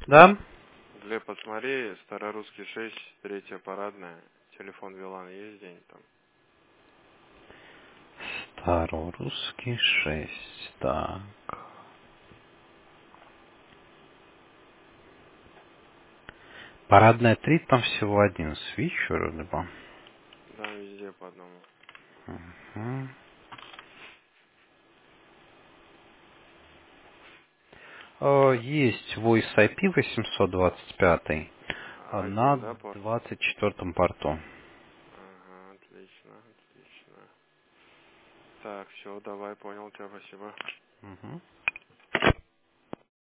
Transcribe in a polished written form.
Да? Глеб, посмотри, Старорусский 6, третья парадная. Телефон Вилан есть день там? Старорусский 6. Так. Парадная 3, там всего один свич вроде бы. Да, везде по одному. Мгм. Есть Voice IP 825 Один, на да, порт? 24 порту. Ага, отлично, отлично. Так, все, давай, понял тебя, спасибо. Мгм.